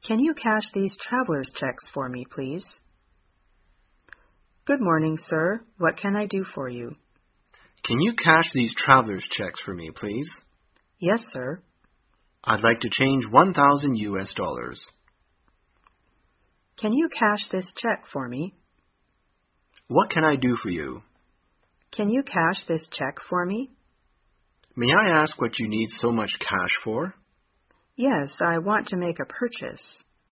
Can you cash these traveler's checks for me, please? Good morning, sir. What can I do for you? Can you cash these traveler's checks for me, please? Yes, sir. I'd like to change 1,000 US dollars. Can you cash this check for me? What can I do for you? Can you cash this check for me? May I ask what you need so much cash for? Yes, I want to make a purchase.